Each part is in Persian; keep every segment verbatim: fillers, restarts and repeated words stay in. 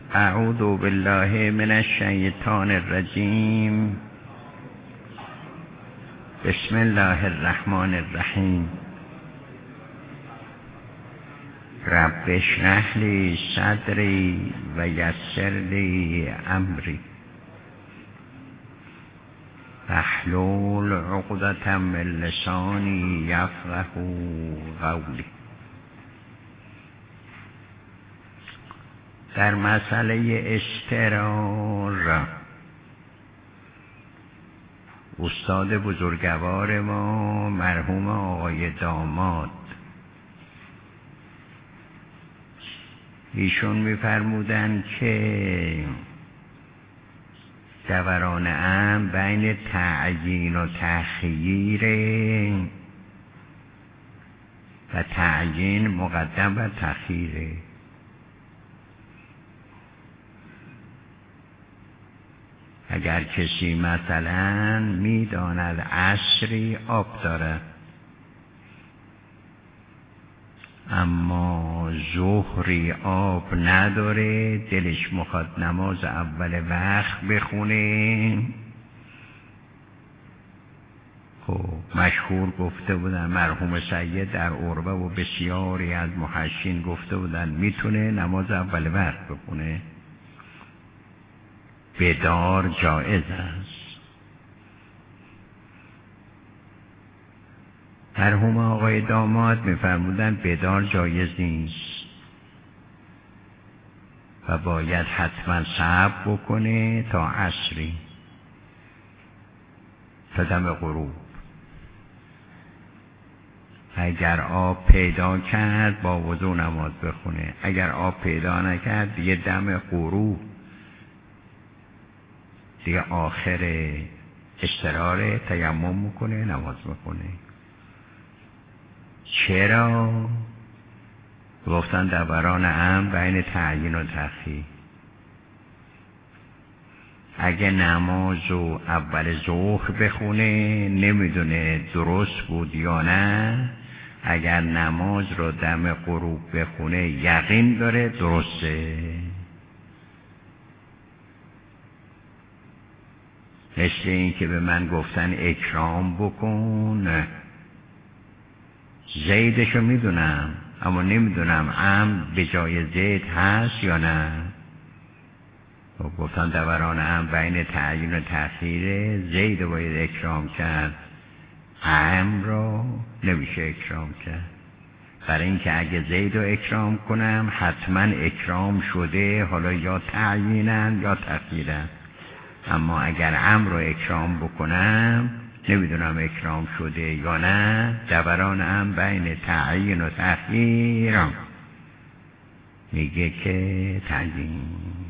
اعوذ بالله من الشیطان الرجیم. بسم الله الرحمن الرحیم. رب اشرح لی صدری و یسر لی امری واحلل عقدة من لسانی یفقهوا قولی. در مسئله استرار استاد بزرگوار ما مرحوم آقای داماد ایشون می‌فرمودند که دوران امر بین تعیین و تأخیر و تعیین مقدم بر تأخیره. اگر کسی مثلا میداند عصری آب داره اما ظهری آب نداره، دلش میخواد نماز اول وقت بخونه، خب مشهور گفته بودن مرحوم سید در عربه و بسیاری از محشین گفته بودن میتونه نماز اول وقت بخونه، بدار جایز است. مرحوم آقای داماد می‌فرمودند بدار جایز نیست و باید حتما صبر بکنه تا عصری، تا دم غروب. اگر آب پیدا کرد با وضو نماز بخونه، اگر آب پیدا نکرد دیگه دم غروب دیگه آخر استراره تیمم میکنه نماز میکنه. چرا؟ گفتن دوران امر بین تعیین و تأخیر. اگه نماز رو اول ظهر بخونه نمیدونه درست بود یا نه، اگر نماز رو دم غروب بخونه یقین داره درسته. مثل این که به من گفتن اکرام بکن، زیدشو میدونم اما نمیدونم امر به جای زید هست یا نه. خب گفتن دوران امر بین تعیین و تأخیر، زید باید اکرام کرد، امر رو نمیشه اکرام کرد. برای اینکه اگه زید رو اکرام کنم حتما اکرام شده، حالا یا تعیینن یا تأخیرن. اما اگر امر رو اکرام بکنم نمیدونم اکرام شده یا نه. دوران امر بین تعیین و تأخیر میگه که تعیین.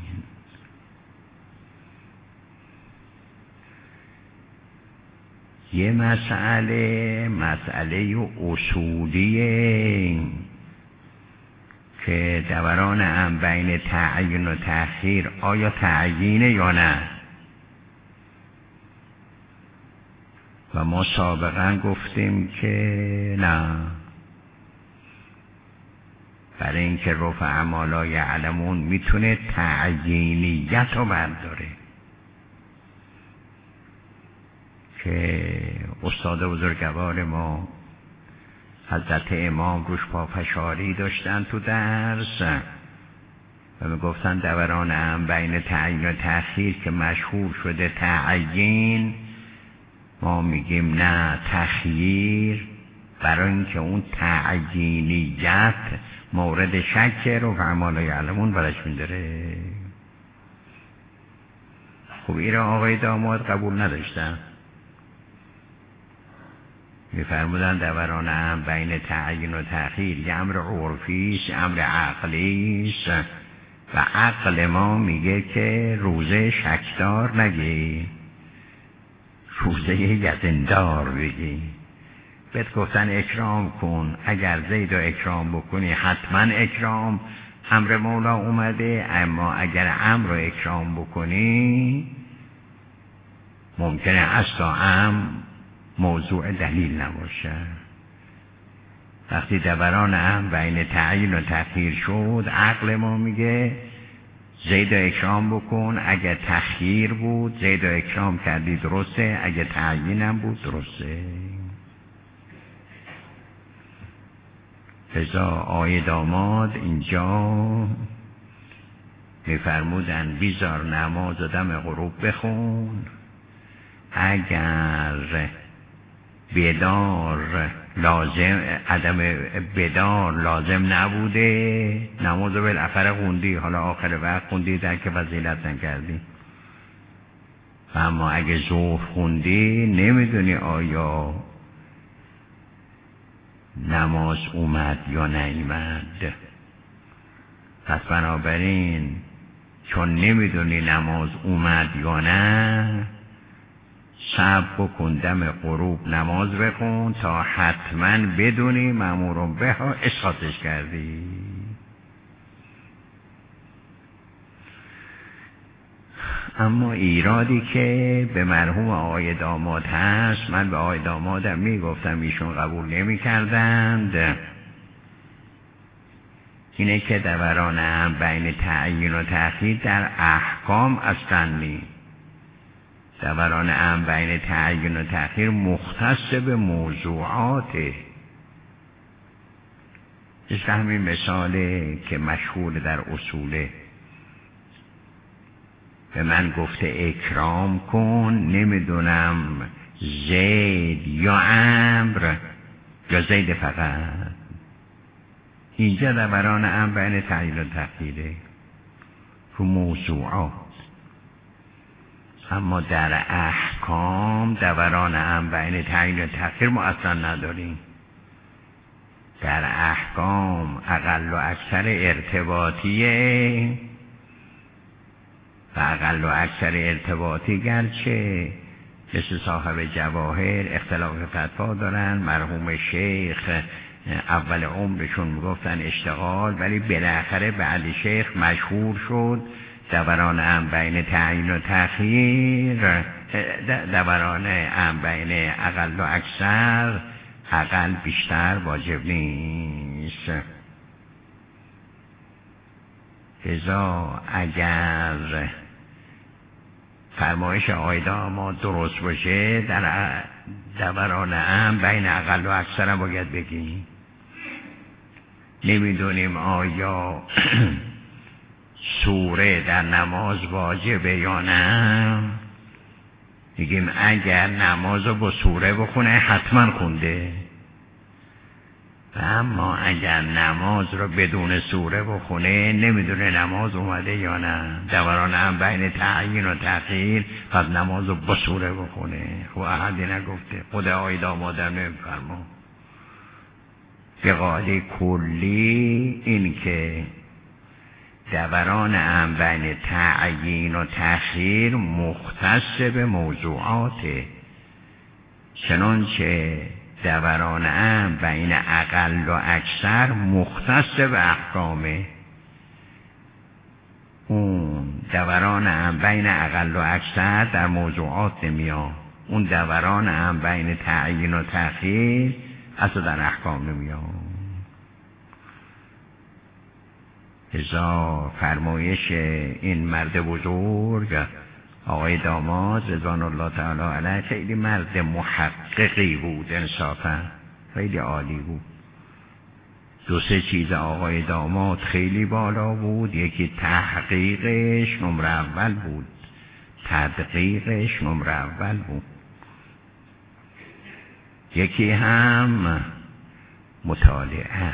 یه مسئله مسئله اصولیه که دوران امر بین تعیین و تأخیر آیا تعیینه یا نه. و ما سابقا گفتیم که نه، برای اینکه رفع ما لا یعلمون میتونه تعیینیت رو برداره که استاد بزرگوار ما حضرت امام روش پافشاری داشتن تو درس و میگفتن دوران امر بین تعیین و تأخیر که مشهور شده تعیین، ما میگیم نه تخییر، برای اینکه اون تعیینیت مورد شک رو فما لا یعلمون برش میداره. خب این را آقای داماد قبول نداشتن، میفرمودن دوران امر بین تعیین و تأخیر یه امر عرفیست، امر عقلیست و عقل ما میگه که روزه شکدار نگی، روزه یقیندار بگی. بهت گفتن اکرام کن، اگر زید و اکرام بکنی حتما اکرام امر مولا اومده، اما اگر امر رو اکرام بکنی ممکنه اصلا امر موضوع دلیل نباشه. وقتی دوران امر بین تعیین و تأخیر شد، عقل ما میگه زید و اکرام بکن، اگه تخییر بود زید و اکرام کردی درسته، اگه تعیینم بود درسته. لذا آقای داماد اینجا میفرمودن بیزار نماز و دم غروب بخون، اگر بیدار لازم عدم بیدار لازم نبوده نماز رو بالاخره خوندی، حالا آخر وقت خوندی در که فضیلت نکردی. اما اگه ظهر خوندی نمیدونی آیا نماز اومد یا نیامد. پس بنابراین چون نمیدونی نماز اومد یا نه، صبر بکن دم غروب نماز بخون تا حتما بدونی مأمورون به ها اسقاطش کردی. اما ایرادی که به مرحوم آقای داماد هست، من به آقای دامادم میگفتم ایشون قبول نمی کردند، اینه که دوران هم بین تعیین و تأخیر در احکام اصلا نیست. دوران هم بین تعیین و تأخیر مختص به موضوعاته. مثل همین مثاله که مشهور در اصوله، به من گفته اکرام کن، نمیدونم زید یا عمرو یا زید فقط. اینجا دوران هم بین تعیین و تأخیره رو موضوعات. اما در احکام دوران هم بین تعیین و تأخیر ما اصلا نداریم. در احکام اقل و اکثر ارتباطیه و اقل و اکثر ارتباطی گرچه مثل صاحب جواهر اختلاف فتوا دارن، مرحوم شیخ اول عمرشون میگفتن اشتغال، ولی بالاخره بعد شیخ مشهور شد دوران هم بین تعیین و تأخیر، دوران هم بین اقل و اکثر، اقل بیشتر واجب نیست. لذا اگر فرمایش آقای داماد درست باشه، در دوران هم بین اقل و اکثر هم باید بگیم. نمیدونیم آیا سوره در نماز واجبه یا نه، میگیم اگر نماز رو با سوره بخونه حتما خونده. اما اگر نماز رو بدون سوره بخونه نمیدونه نماز اومده یا نه. دوران هم بین تعیین و تأخیر، پس نماز رو با سوره بخونه. خب احدی نگفته، خود آقای دامادم نمیفرما. به قاعده کلی این که دوران هم بین تعیین و تأخیر مختص به موضوعاته، چنانچه دوران هم بین اقل و اکثر مختص به احکامه. اون دوران هم بین اقل و اکثر در موضوعات نمیاد، اون دوران هم بین تعیین و تأخیر اصلا در احکام نمیاد. ازا فرمایش این مرد بزرگ آقای داماد رضوان الله تعالی علیه خیلی مرد محققی بود، انصافا خیلی عالی بود. دو سه چیز آقای داماد خیلی بالا بود. یکی تحقیقش نمره اول بود، تدقیقش نمره اول بود. یکی هم مطالعه.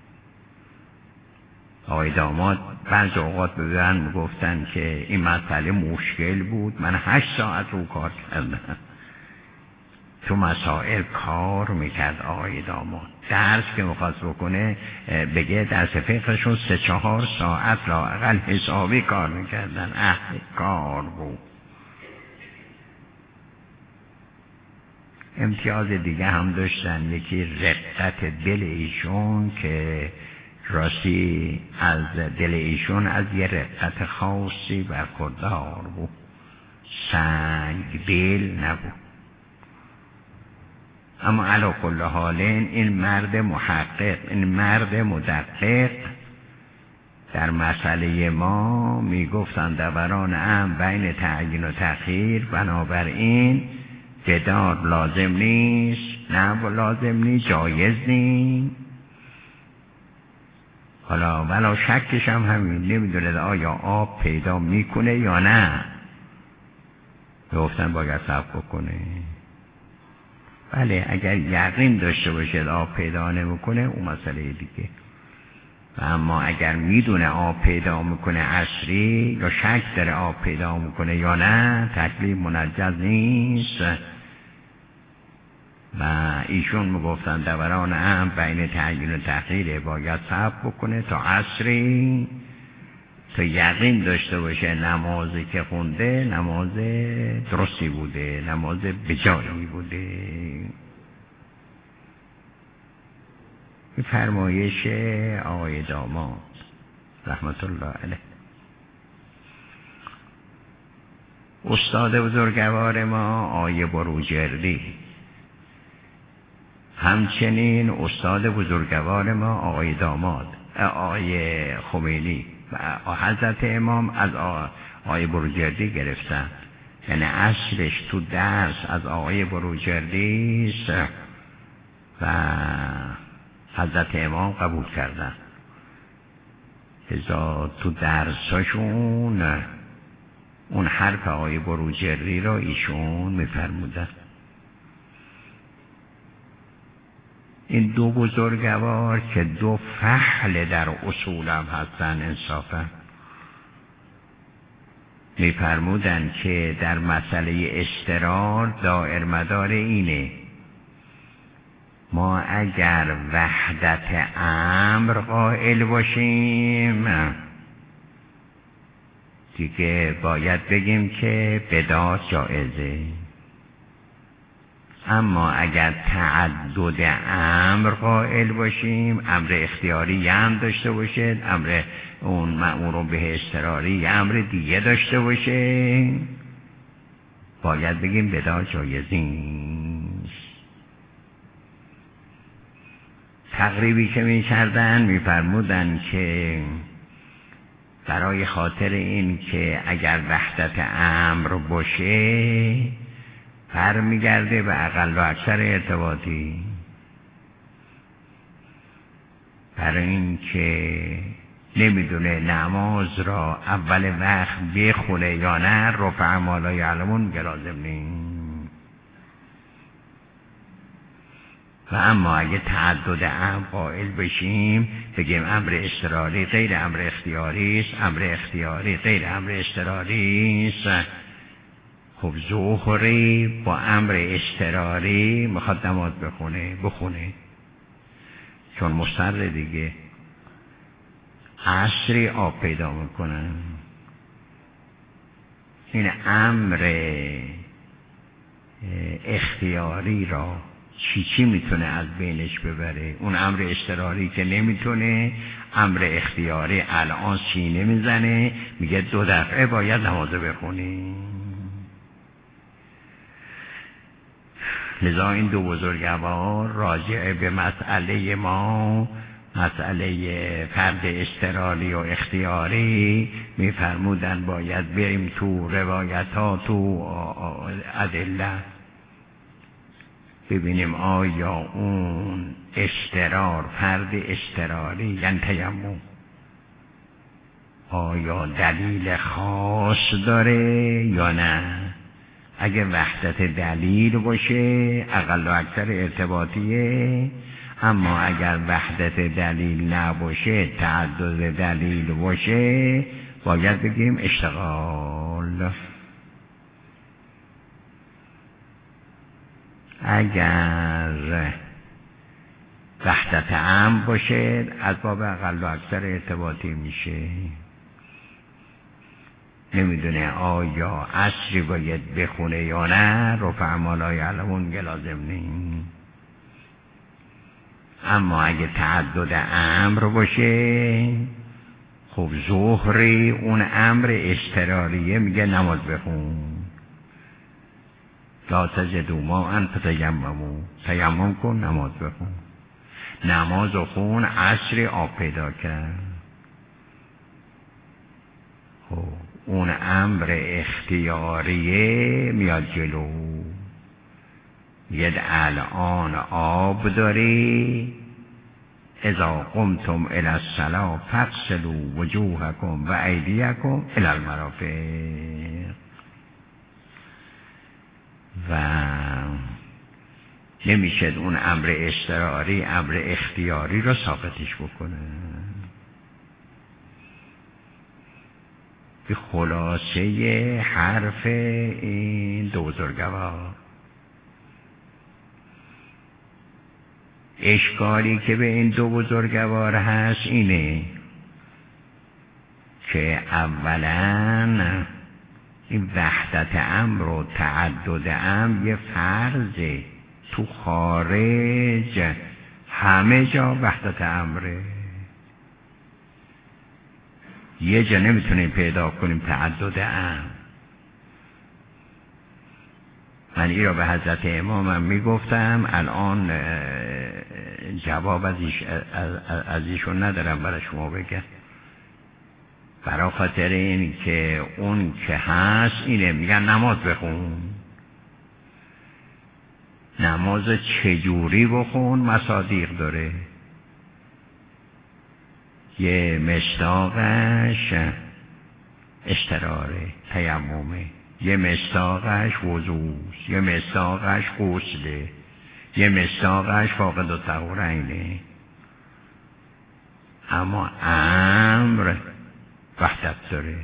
آقای داماد بعض اوقات به من میگفتن که این مسئله مشکل بود، من هشت ساعت رو کار کردم تو مسائل کار میکرد. آقای داماد درس که میخواست بکنه بگه درس فقهشون سه چهار ساعت لااقل حسابی کار میکردن، اهل کار بود. امتیاز دیگه هم داشتن، یکی رقت دل ایشون که راستی از دل ایشون از یه رقت خاصی برخوردار بود، سنگ دل نبود. اما علی کل حال این مرد محقق، این مرد مدقق در مسئله ما میگفتند دوران ام بین تعیین و تأخیر، بنابراین بدار لازم نیست، نه لازم نیست، جایز نیست. حالا ولا شکش هم همین، نمیدونه آیا آب پیدا میکنه یا نه، گفتن باید صبر بکنه. بله اگر یقین داشته باشد آب پیدا نمیکنه اون مسئله دیگه، و اما اگر میدونه آب پیدا میکنه عصری یا شک داره آب پیدا میکنه یا نه، تکلیف منجز نیست. و ایشون میگفتن دوران ام بین تعیین و تأخیر باید صبر بکنه تا عصری، تا یقین داشته باشه نمازی که خونده نماز درستی بوده، نماز بجایی بوده. فرمایش آقای داماد رحمت الله علیه. استاد بزرگوار ما آقای بروجردی، همچنین استاد بزرگوار ما آقای داماد آقای خمینی و حضرت امام از آقای بروجردی گرفتن، یعنی اصلش تو درس از آقای بروجردی است و حضرت امام قبول کردن. ازا تو درساشون اون حرف آقای بروجردی را ایشون میفرمودن. این دو بزرگوار که دو فحل در اصول هم هستن انصافا، میفرمودن که در مسئله استقرار دائر مدار اینه، ما اگر وحدت امر قائل باشیم دیگه باید بگیم که بدعت جائزه، اما اگر تعدد امر قائل باشیم، امر اختیاری هم داشته باشد، امر اون مأمور به اضطراری امر دیگه داشته باشه، باید بگیم بدعت جایز نیست. تقریبی که می کردن می فرمودن که برای خاطر این که اگر وحدت امر باشه برمیگرده به اقل و اکثر ارتباطی، برای این که نمیدونه نماز را اول وقت بخونه یا نه، رفع ما لا یعلمون لازم نیست. و اما اگه تعدد امر قائل بشیم بگیم امر اضطراری غیر امر اختیاری است، امر اختیاری غیر امر اضطراری است، خب ظهری با امر اضطراری میخواد نماز بخونه بخونه چون مضطر دیگه، عصری آب پیدا میکنن. این امر اختیاری را چی چی میتونه از بینش ببره؟ اون امر اضطراری که نمیتونه، امر اختیاری الان سینه میزنه میگه دو دفعه باید نماز بخونی. لذا این دو بزرگوار راجع به مسئله ما، مسئله فرد اضطراری و اختیاری میفرمودن باید بریم تو روایتات و ادله ببینیم آیا اون اضطرار فرد اضطراری یعنی تیمم آیا دلیل خاص داره یا نه. اگه وحدت دلیل باشه اقل و اکثر ارتباطیه، اما اگر وحدت دلیل نباشه تعدد دلیل باشه باید بگیم اشتغال. اگر وحدت عام باشه از باب اقل و اکثر ارتباطی میشه. نمیدونه آیا عصری باید بخونه یا نه، رفع ما لا یعلمون لازم نیست. اما اگه تعدد امر باشه، خب ظهری اون امر اضطراریه میگه نماز بخون، لا تجدوا ماء فتیمموا، تیمم کن نماز بخون. نماز خون عصر آب پیدا کرد. خب اون امر اختیاریه میاد جلو، میگه الان آب داری، اذا قمتم الی الصلاة فاغسلوا وجوهکم و ایدیکم الی المرافق. و نمیشه اون امر اضطراری امر اختیاری رو ثابتش بکنه. به خلاصه حرف این دو بزرگوار، اشکالی که به این دو بزرگوار هست اینه که اولا این وحدت امر و تعدد امر یه فرضه، تو خارج همه جا وحدت امره، یه جا نمیتونیم پیدا کنیم تعدد امر. من این را به حضرت امامم میگفتم، الان جواب از, ایش از ایشون ندارم برای شما بگم، برای خاطر این که اون که هست اینه، میگن نماز بخون، نماز چجوری بخون مصادیق داره، یه مصداقش اشتراره تیممه، یه مصداقش وضوست، یه مصداقش غسله، یه مصداقش فاقد الطهورینه. اما امر وحدت داره.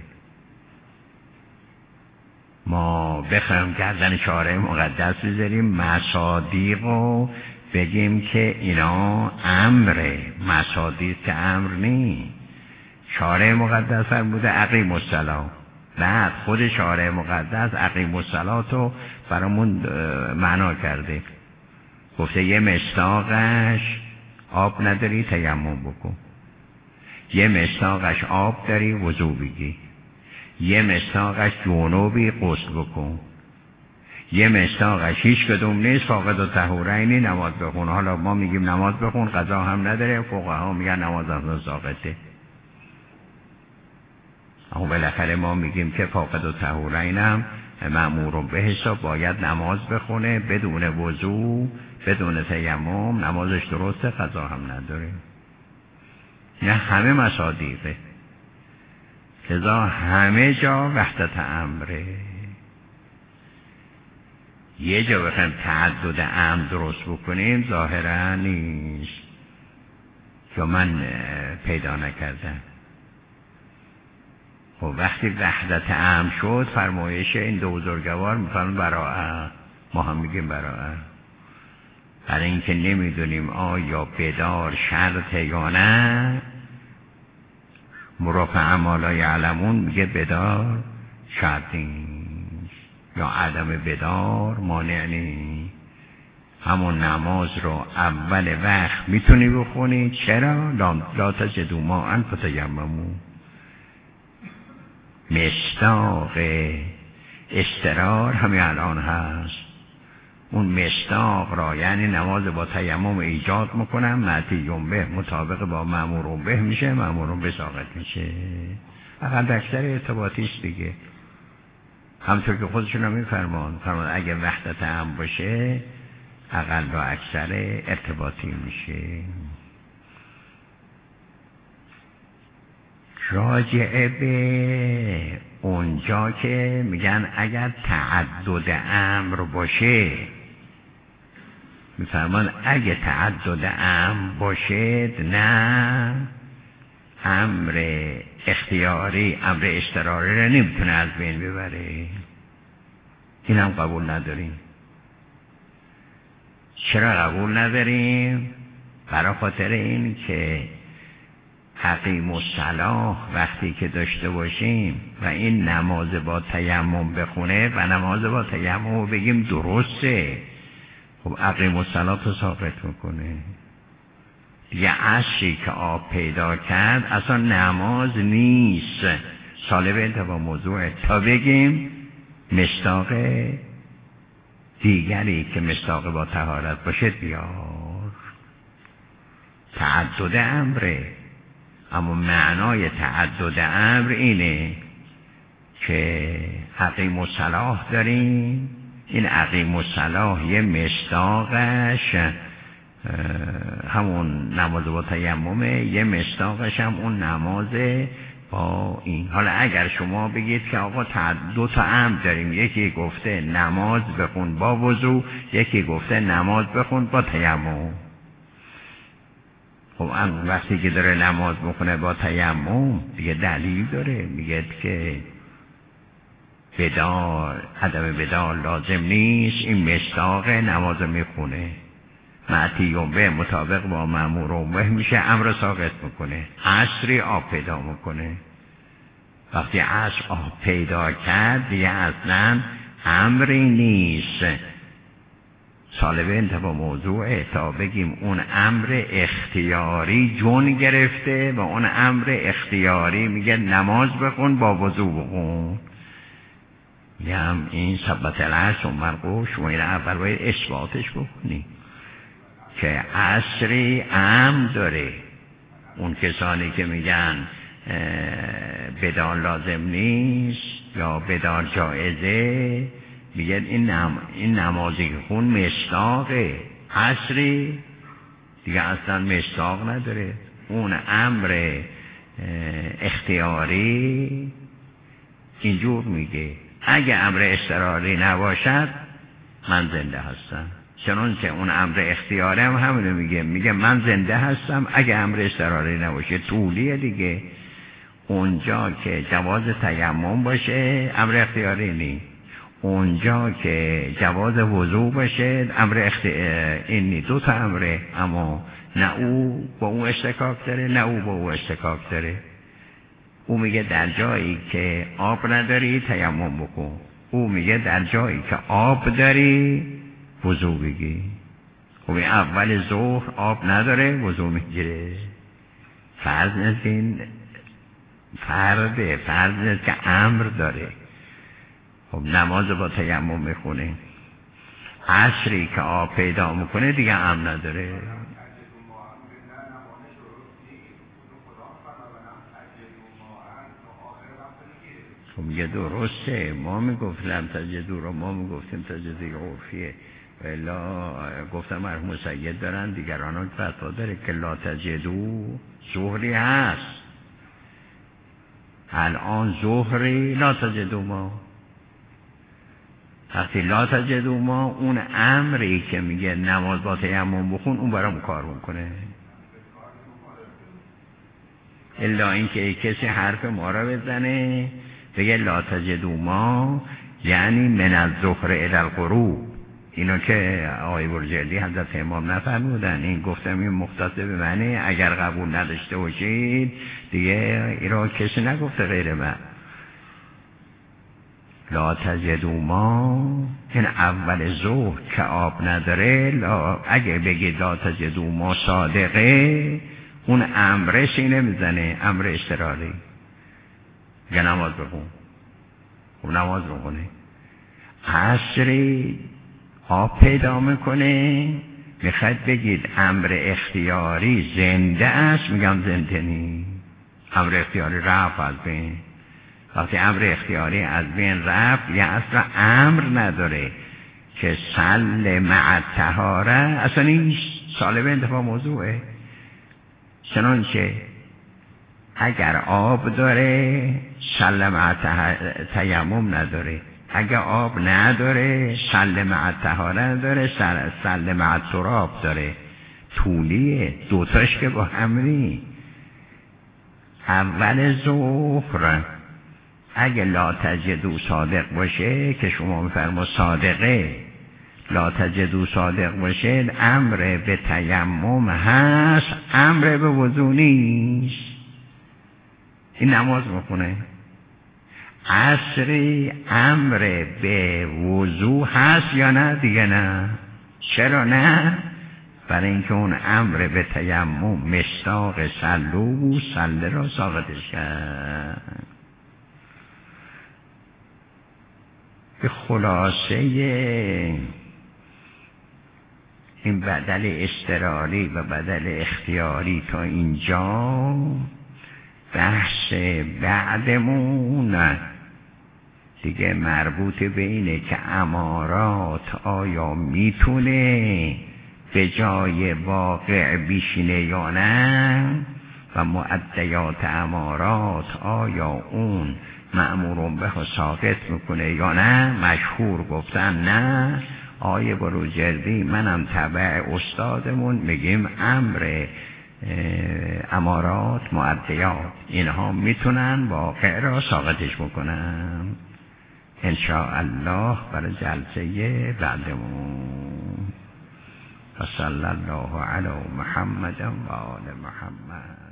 ما بخوایم گردن شارع مقدس بذاریم مصادیق و بگیم که اینا امره، مصادیق که امر نی. شارع مقدس فرموده اقیموا الصلاة، بعد خود شارع مقدس اقیموا الصلاة رو برامون معنا کرده، گفته یه مصداقش آب نداری تیمم بکن، یه مصداقش آب داری وضو بگی، یه مصداقش جنوبی غسل بکن، یه مصداقش هیچ کدوم نیست فاقد الطهورین نماز بخون. حالا ما میگیم نماز بخون، قضا هم نداره، فقها میگن نماز هم ساقطه. اما بالاخره ما میگیم که فاقد الطهورین هم مأمور به حساب باید نماز بخونه، بدون وضو بدون تیمم نمازش درسته، قضا هم نداره. نه همه مصادیقه، لذا همه جا وحدت امره. یه جا بخوایم تعدد امر درست بکنیم ظاهرا نیست که من پیدا نکردم. خب وقتی وحدت امر شد فرمایش این دو بزرگوار میفرمون براءت، ما هم میگیم براءت، برای اینکه نمیدونیم آیا بدار شرطه یا نه. مرافع ما لا یعلمون میگه بدار شرط نیست، یا عدم بدار مانع نیست. همون نماز رو اول وقت میتونی بخونی، چرا؟ لا تجدوا ماء فتیمموا. مصداق استرار همین الان هست، اون مصداق را یعنی نماز با تیمم ایجاد میکنم، معتیون به مطابق با مأمورون به میشه، مأمورون به ساقط میشه. اقل اکثر ارتباطیست دیگه، همطور که خودشون هم میفرمان فرمان اگه وحدت هم باشه اقل و اکثر ارتباطی میشه. راجعه به اونجا که میگن اگر تعدد امر باشه، میفرمان اگه تعدد امر باشه نه امر اختیاری امر اضطراری رو نمیتونه از بین ببره. این هم قبول نداریم. چرا قبول نداریم؟ برای خاطر این که اقیموا الصلاة وقتی که داشته باشیم و این نماز با تیمم بخونه و نماز با تیمم بگیم درسته، خب اقیموا الصلاة رو ثابت میکنه. یه عصری که آب پیدا کرد اصلا نماز نیست، سالب انتباه موضوعه، تا بگیم مصداق دیگری که مصداق با طهارت باشه بیار. تعدد امره، اما معنای تعدد امر اینه که عقیم و صلاح داریم. این عقیم و صلاح یه مصداقش همون نماز با تیممه، یه مصداقش هم اون نمازه با این. حالا اگر شما بگید که آقا دو تا امر داریم، یکی گفته نماز بخون با وضو، یکی گفته نماز بخون با تیمم، خب اون وقتی که داره نماز بخونه با تیمم دیگه دلیل داره، میگه که بدار عدم بدار لازم نیست، این مصداق نماز میخونه، معتیون به مطابق با مأمورون به میشه، امر ساقط میکنه. عصری آب پیدا میکنه، وقتی عصر آب پیدا کرد دیگه اصلا امری نیست. سالبه انتباه موضوعه تا بگیم اون امر اختیاری جون گرفته و اون امر اختیاری میگه نماز بخون با وضو بخون. میگم این ثبت العصر و مرقو، شما این اول باید اثباتش بکنی که عصری امر داره. اون کسانی که میگن بدار لازم نیست یا بدار جایزه، میگن این, نم... این نمازی که خون مصداقه، عصری دیگه اصلا مصداق نداره. اون امر اختیاری اینجور میگه اگه امر اضطراری نباشد من زنده هستم، چنانچه اون امر اختیاری هم همینو میگه، میگه من زنده هستم اگه امر اضطراری نباشه. طولیه دیگه. اونجا که جواز تیمم باشه امر اختیاری نی، اونجا که جواز وضو باشه امر اختیاری این دو تا امره، اما نه او با او اشتکاک داره نه او با او اشتکاک داره. او میگه در جایی که آب نداری تیمم بکن، او میگه در جایی که آب داری وضو بگی. خب اول ظهر آب نداره وضو میگیره. فرض نیست این فرده، فرض نیست که امر داره. خب نماز با تیمم میخونه. عصری که آب پیدا میکنه دیگه امر نداره. خب میگه درسته، ما میگفتیم تجدو رو، ما میگفتیم تجدی عرفیه، ولی گفتم مرحوم سید دارن دیگران ها فتوا داره که لا تجدو ظهری هست. الان ظهری لا تجدو ما، وقتی لا تجدو ما اون امری که میگه نماز با تیمم بخون اون برام کار میکنه. الا اینکه کسی حرف ما را بزنه بگه لا تجدو ما یعنی من الظهر الی الغروب، اینو که آقای برجلی حضرت امام نفرمودن، این گفتم این مختص به معنی اگر قبول نداشته باشید دیگه اینا کسی نگفته غیر من. لا تجدو ما این اول ظهر که آب نداره، لا اگه بگید لا تجدو ما صادقه اون امره سینه میزنه، امر اضطراری. یا نماز بخون، خب نماز بخونه. عصری آب پیدا میکنه، میخواد بگید امر اختیاری زنده است، میگم زنده نی. امر اختیاری رفت از بین. وقتی امر اختیاری از بین رفت یه اصلا امر نداره که سل مع طهاره اصلا این سالب انتفاع موضوعه. چنانچه اگر آب داره سل مع تیمم نداره، اگر آب نداره سل مع طهاره نداره، سل مع تراب داره. طولیه دوتاش که با همری. اول ظهر اگه لا تجدو صادق باشه که شما میفرما صادقه، لا تجدو صادق باشه امر به تیمم هست، امر به وضو نیست. این نماز میخونه. عصری امر به وضو هست یا نه؟ دیگه نه. چرا نه؟ برای اینکه اون امر به تیمم مصداق سلو سله را ساقطش کرد. به خلاصه این بدل اضطراری و بدل اختیاری تا اینجا بحث بعدمون دیگه مربوط به اینه که امارات آیا میتونه به جای واقع بیشینه یا نه، و مؤدیات امارات آیا اون مأمورون به ساقط میکنه یا نه. مشهور گفتن نه. آیه بروجردی منم تبع استادمون میگیم امر امارات مؤدیات اینها میتونن واقع را ساقطش بکنن. انشاءالله برای جلسه بعدمون. و صلی الله علی محمد و آل محمد.